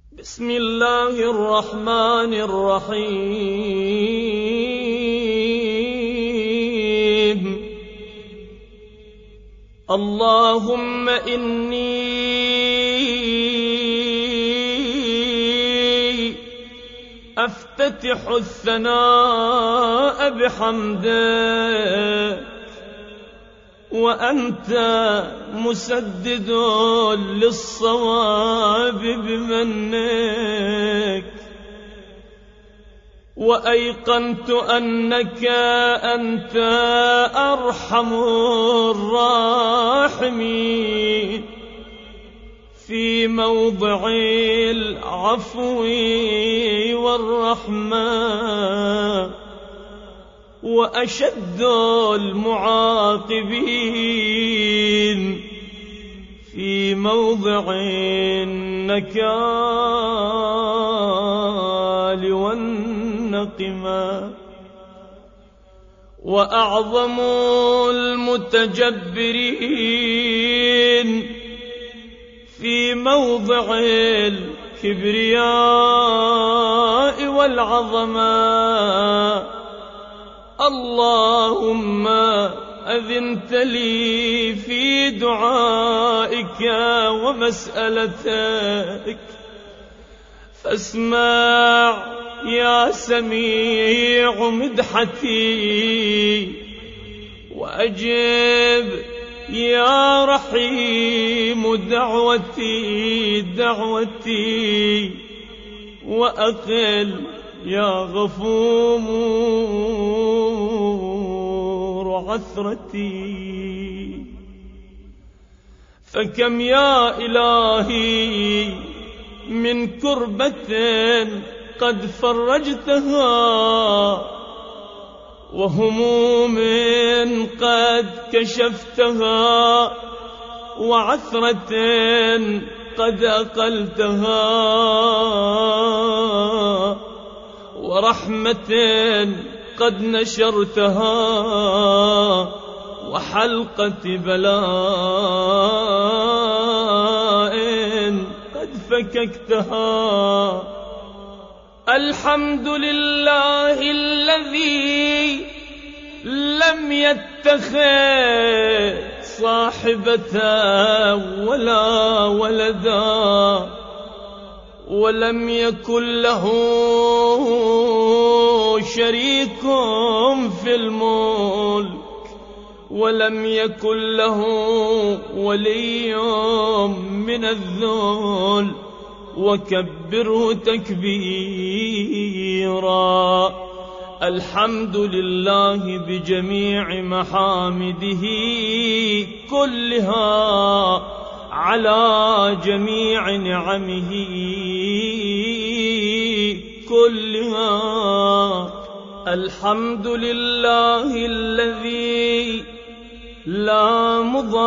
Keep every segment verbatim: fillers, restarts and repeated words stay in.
بسم الله الرحمن الرحيم. اللهم إني أفتتح الثناء بحمدك وأنت مسدد للصواب بمنك، وأيقنت أنك أنت أرحم الراحمين في موضع العفو والرحمة، وأشد المعاقبين في موضع النكال والنقمة، وأعظم المتجبرين في موضع الكبرياء والعظمة. اللهم أذنت لي في دعائك ومسألتك، فاسمع يا سميع مدحتي، وأجب يا رحيم دعوتي دعوتي، وأقل يا غفور عثرتي. فكم يا إلهي من كربة قد فرجتها، وهموم قد كشفتها، وعثرة قد أقلتها، ورحمة قد نشرتها، وحلقة بلاء قد فككتها. الحمد لله الذي لم يتخذ صاحبة ولا ولدا، ولم يكن له شريك في الملك، ولم يكن له ولي من الذل، وكبره تكبيرا. الحمد لله بجميع محامده كلها، على جميع نعمه كلها. الحمد لله الذي لا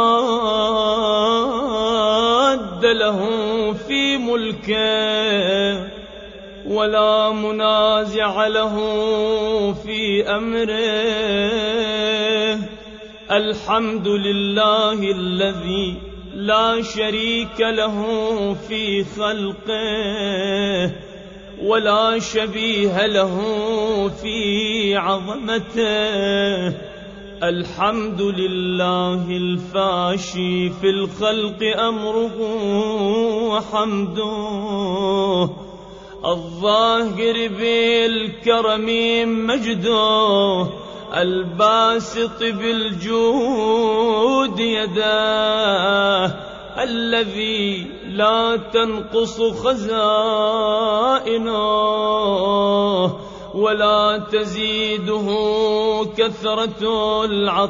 مضاد له في ملكه، ولا منازع له في أمره. الحمد لله الذي لا شريك له في خلقه، ولا شبيه له في عظمته. الحمد لله الفاشي في الخلق أمره وحمده، الظاهر بالكرم مجده، الباسط بالجود يداه، الذي لا تنقص خزائنه، ولا تزيده كثرة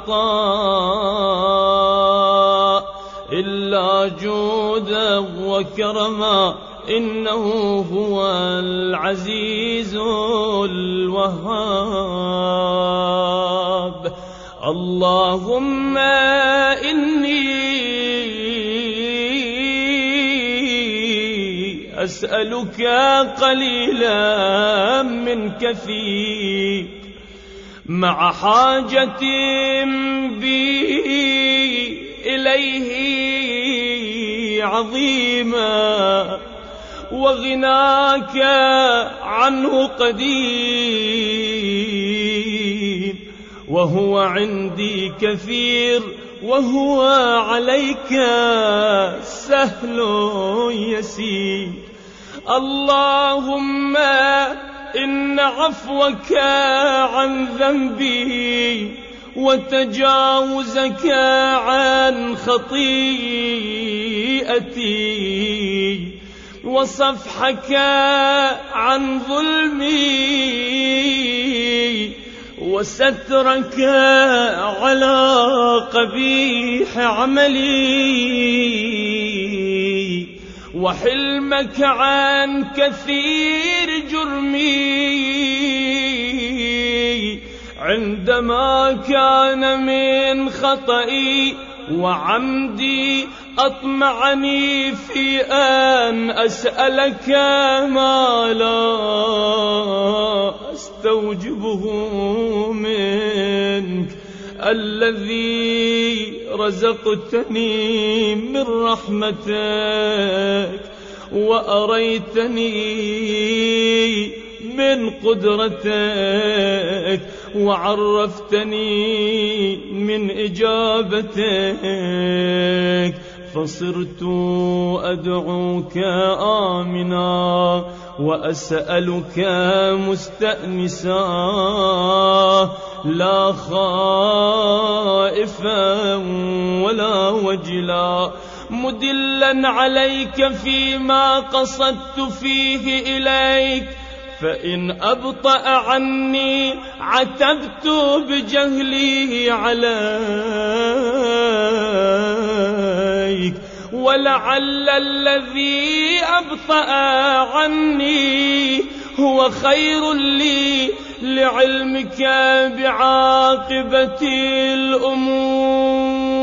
العطاء إلا جودا وكرما. إنه هو العزيز الوهاب. اللهم إني أسألك قليلا من كثير، مع حاجة بي إليه عظيمة، وغناك عنه قديم، وهو عندي كثير وهو عليك سهل يسير. اللهم إن عفوك عن ذنبي وتجاوزك عن خطيئتي وصفحك عن ظلمي وسترك على قبيح عملي وحلمك عن كثير جرمي عندما كان من خطئي وعمدي أطمعني في أن أسألك ما لا أستوجبه منك، الذي رزقتني من رحمتك وأريتني من قدرتك وعرفتني من إجابتك، فصرت أدعوك آمنا وأسألك مستأنسا لا خائفا ولا وجلا، مدلا عليك فيما قصدت فيه إليك، فإن أبطأ عني عتبت بجهلي عليك، ولعل الذي أبطأ عني هو خير لي لعلمك بعاقبة الأمور.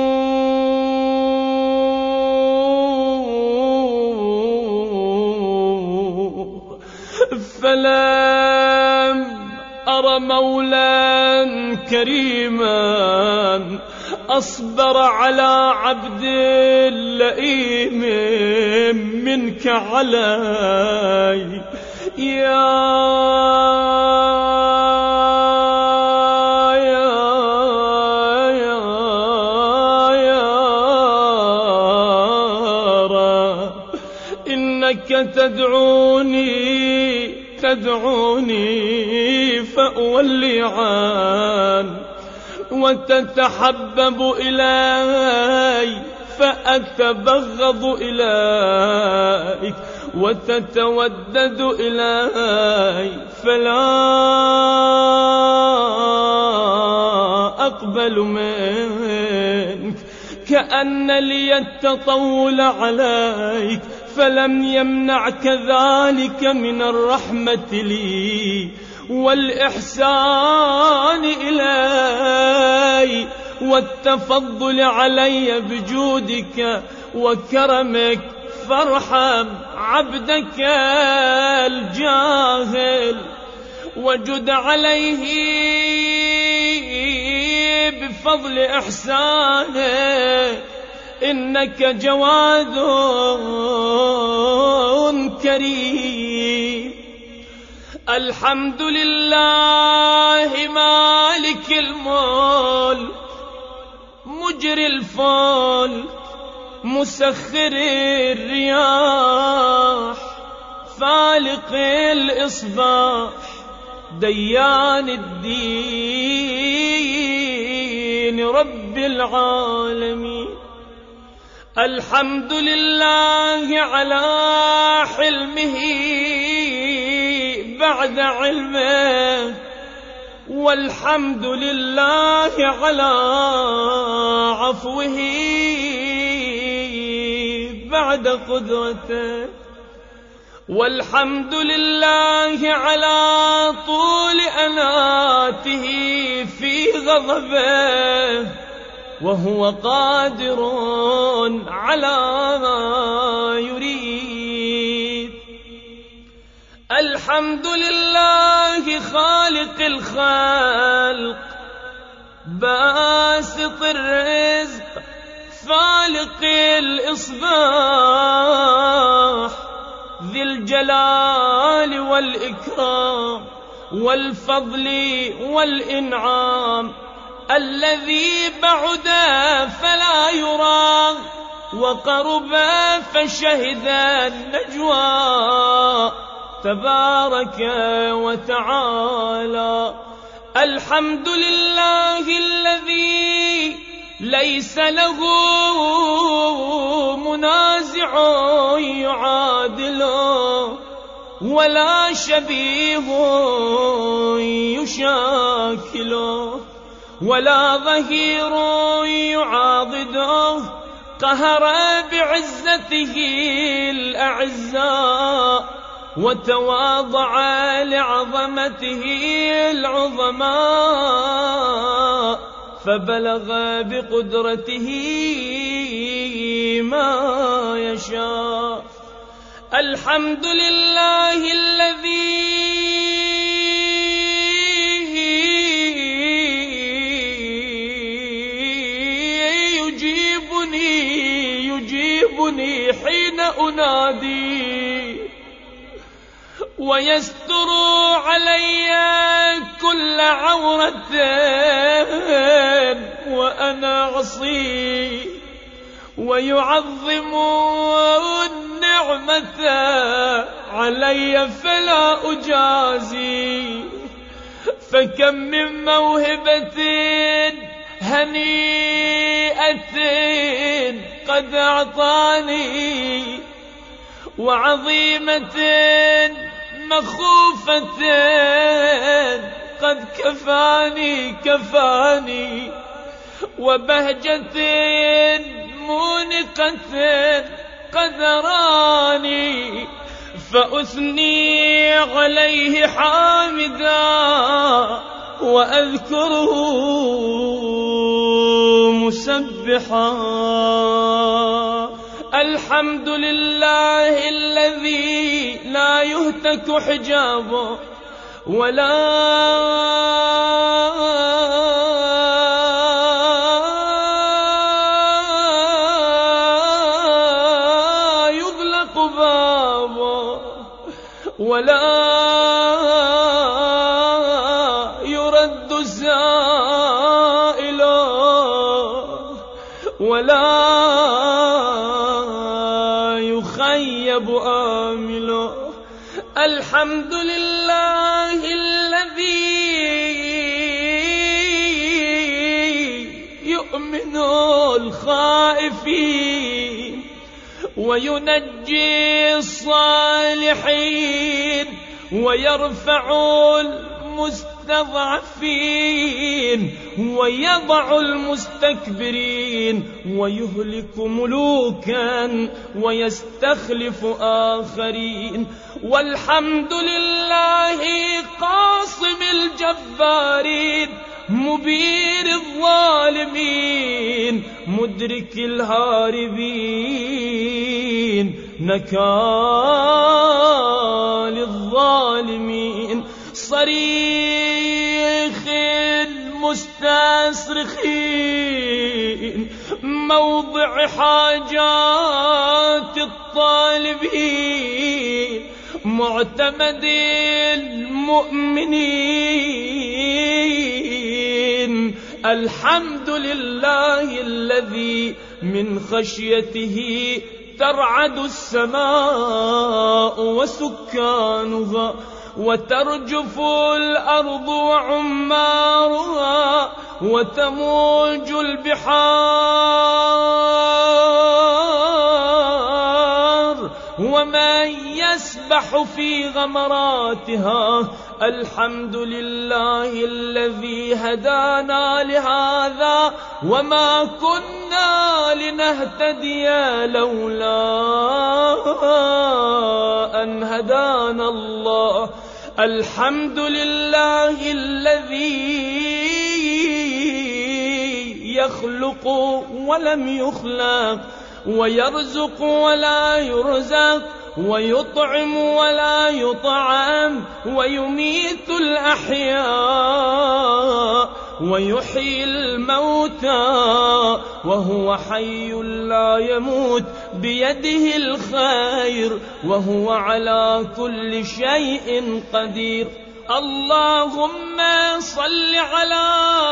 فلم أر مولا كريما أصبر على عبد لئيم منك علي، يا يا يا يا رب، إنك تدعوني تدعوني فأولي عن، وتتحبب إلي فأتبغض إليك، وتتودد إلي فلا أقبل منك، كأن لي التطول عليك فلم يمنعك ذلك من الرحمة لي والإحسان إلي والتفضل علي بجودك وكرمك، فارحم عبدك الجاهل وجد عليه بفضل إحسانك، إنك جواد كريم. الحمد لله مالك الملك مجري الفلك مسخر الرياح فالق الإصباح ديان الدين رب العالمين. الحمد لله على حلمه بعد علمه، والحمد لله على عفوه بعد قدرته، والحمد لله على طول أناته في غضبه، وهو قادر على ما يريد. الحمد لله خالق الخلق باسط الرزق فالق الإصباح ذي والإكرام والفضل والإنعام، الذي بعد فلا يرى وقرب فشهد النجوى تبارك وتعالى. الحمد لله الذي ليس له منازع يعادله ولا شبيه يشاكله ولا ظهير يعاضده، قهر بعزته الأعزاء وتواضع لعظمته العظماء، فبلغ بقدرته ما يشاء. الحمد لله الذي يجيبني يجيبني حين أنادي ويستر علي كل عورة وأنا عصي، ويعظم النعمة علي فلا أجازي. فكم من موهبة هنيئة قد أعطاني، وعظيمة مخوفة قد كفاني كفاني، وبهجة مونقة قد راني، فأثني عليه حامدا وأذكره مسبحا. الحمد لله الذي لا يهتك حجابه ولا يغلق بابه ولا يرد سائله ولا يخيب آمله. الحمد لله الذي يؤمن الخائفين وينجي الصالحين ويرفع المستضعفين ويضع المستكبرين ويهلك ملوكا ويستخلف آخرين. والحمد لله قاصم الجبارين مبين الظالمين مدرك الهاربين نكال الظالمين صريخ المستصرخين موضع حاجات الطالبين معتمد المؤمنين. الحمد لله الذي من خشيته ترعد السماء وسكانها وترجف الأرض وعمارها وتموج البحار ومن يسبح في غمراتها. الحمد لله الذي هدانا لهذا وما كنا لنهتدي لولا أن هدانا الله. الحمد لله الذي يخلق ولم يخلق ويرزق ولا يرزق ويطعم ولا يطعم ويميت الأحياء ويحيي الموتى وهو حي لا يموت بيده الخير وهو على كل شيء قدير. اللهم صل على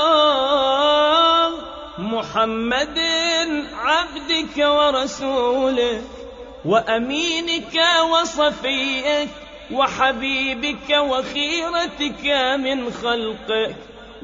محمد عبدك ورسولك وأمينك وصفيك وحبيبك وخيرتك من خلقك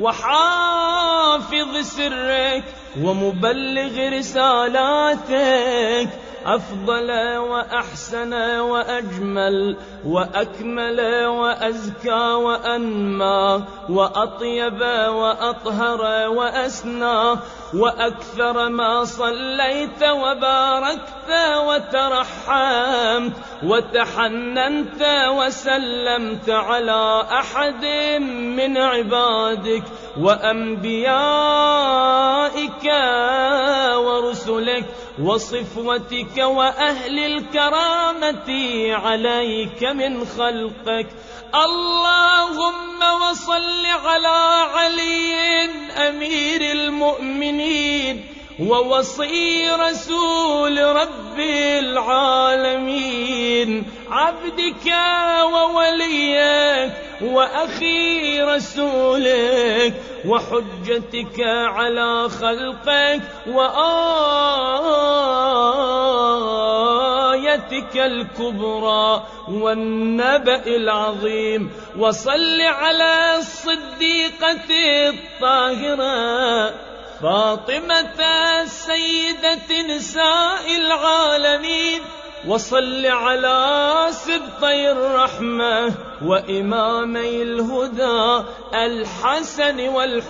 وحافظ سرك ومبلغ رسالاتك، أفضل وأحسن وأجمل وأكمل وأزكى وأنمى وأطيب وأطهر وأسنى وأكثر ما صليت وباركت وترحمت وتحننت وسلمت على أحد من عبادك وأنبيائك ورسلك وصفوتك وأهل الكرامة عليك من خلقك. اللهم وصل على علي أمير المؤمنين ووصي رسول رب العالمين، عبدك ووليك وأخي رسولك وحجتك على خلقك وآيتك الكبرى والنبأ العظيم. وصل على الصديقة الطاهرة فاطمة سيدة نساء العالمين، وصل على سبطي الرحمة وإمامي الهدى الحسن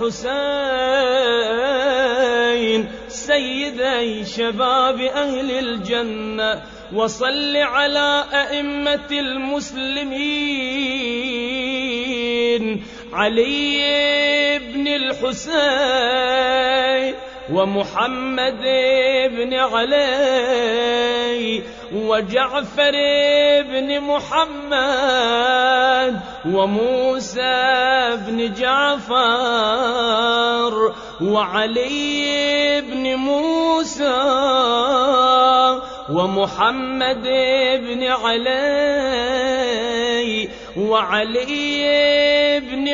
والحسين سيدي شباب أهل الجنة، وصل على أئمة المسلمين علي بن الحسين ومحمد بن علي وجعفر بن محمد وموسى بن جعفر وعلي بن موسى ومحمد بن علي وعلي بن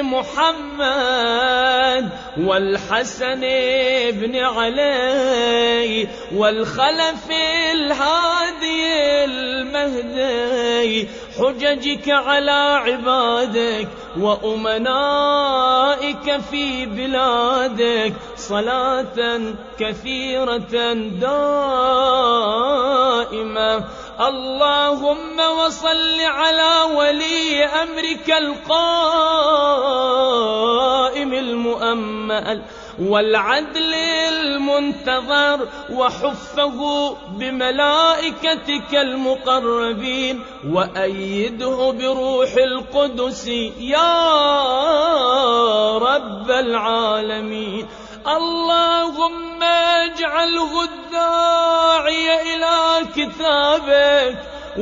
محمد والحسن بن علي والخلف الهادي المهدي، حججك على عبادك وأمنائك في بلادك صلاة كثيرة دائمة. اللهم وصل على ولي أمرك القائم المؤمل والعدل المنتظر وحفه بملائكتك المقربين وأيده بروح القدس يا رب العالمين. اللهم اجعله الداعي إلى كتابك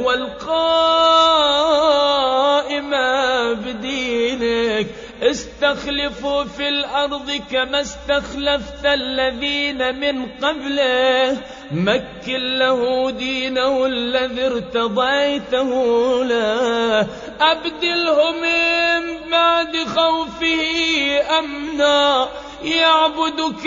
والقائم بدينك، استخلفوا في الأرض كما استخلفت الذين من قبله، مكن له دينه الذي ارتضيته له، أبدله من بعد خوفه أمنا يعبدك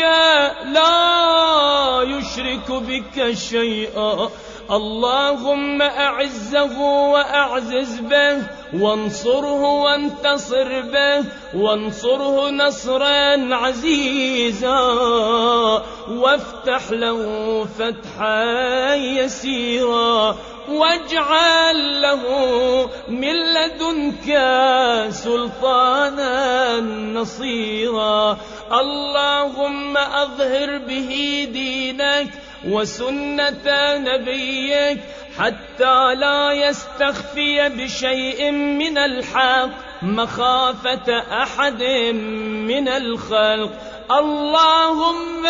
لا يشرك بك شيئا. اللهم أعزه وأعزز به وانصره وانتصر به وانصره نصرا عزيزا وافتح له فتحا يسيرا واجعل له من لدنك سلطانا نصيرا. اللهم أظهر به دينك وسنة نبيك حتى لا يستخفي بشيء من الحق مخافة أحد من الخلق. اللهم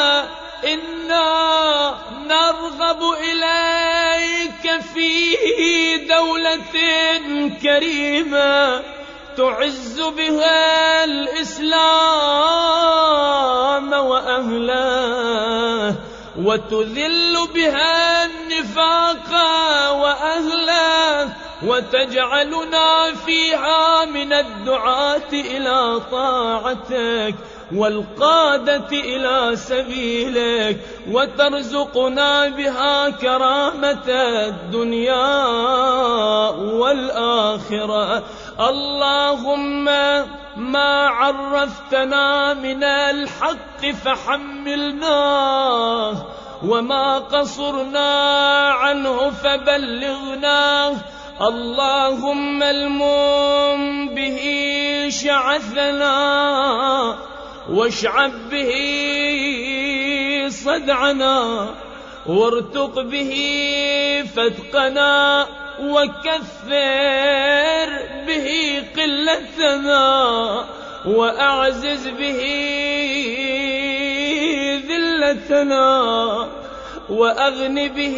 إنا نرغب إليك في دولة كريمة تعز بها الإسلام وأهله، وتذل بها النفاق وأهله، وتجعلنا فيها من الدعاة إلى طاعتك والقادة إلى سبيلك، وترزقنا بها كرامة الدنيا والآخرة. اللهم ما عرفتنا من الحق فحملناه، وما قصرنا عنه فبلغناه. اللهم المم به شعثنا، واشعب به صدعنا، وارتق به فتقنا، وكثر به قلتنا، وأعزز به ذلتنا، وأغن به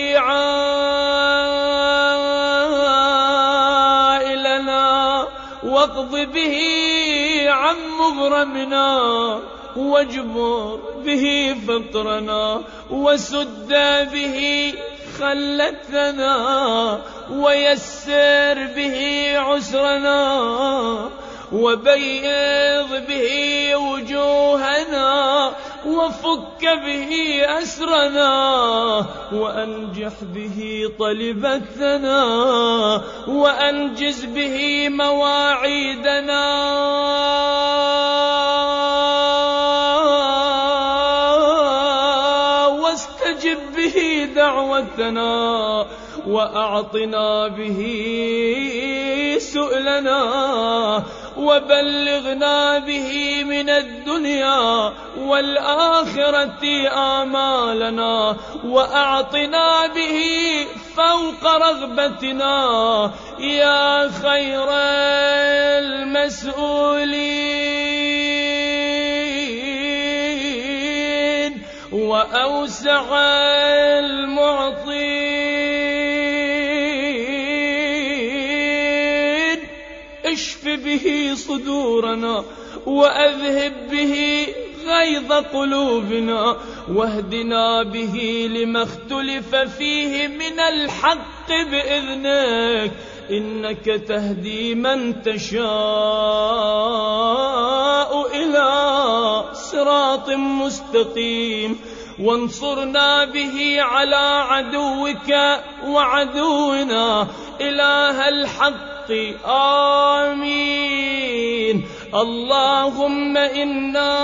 عائلنا، واقض به عن مغرمنا، واجبر به فقرنا، وسد به خلتنا، ويسر به عسرنا، وبيض به وجوهنا، وفك به أسرنا، وأنجح به طلبتنا، وأنجز به مواعيدنا، واستجب به دعوتنا، وأعطنا به سؤلنا، وبلغنا به من الدنيا والآخرة آمالنا، وأعطنا به فوق رغبتنا يا خير المسؤولين وأوسع المعطين. اشف به صدورنا، وأذهب به غيظ قلوبنا، واهدنا به لما اختلف فيه من الحق بإذنك، إنك تهدي من تشاء إلى صراط مستقيم. وانصرنا به على عدوك وعدونا إله الحق. آمين. اللهم إنا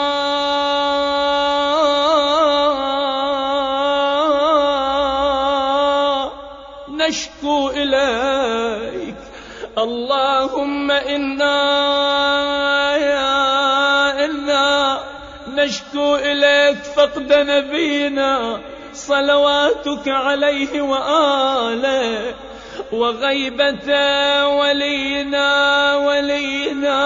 نشكو إليك، اللهم إنا إنا نشكو إليك فقد نبينا صلواتك عليه وآله، وغيبة ولينا ولينا،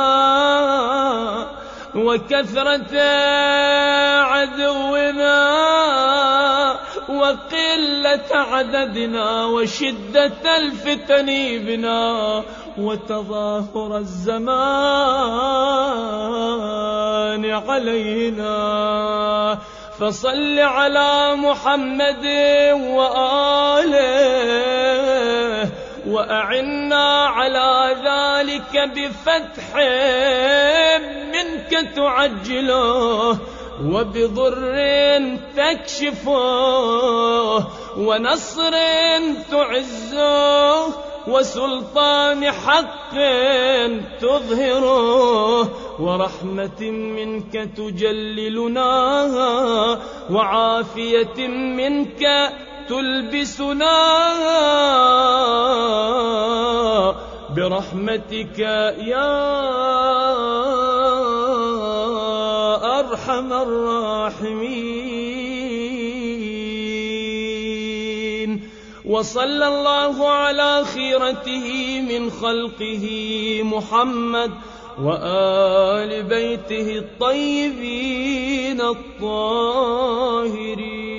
وكثرة عدونا، وقلة عددنا، وشدة الفتن بنا، وتظاهر الزمان علينا. فصل على محمد وآله، وأعنا على ذلك بفتح منك تعجله، وبضر تكشفه، ونصر تعزه، وسلطان حق تظهره، ورحمة منك تجللناها، وعافية منك تلبسنا برحمتك يا أرحم الراحمين. وصلى الله على خيرته من خلقه محمد وآل بيته الطيبين الطاهرين.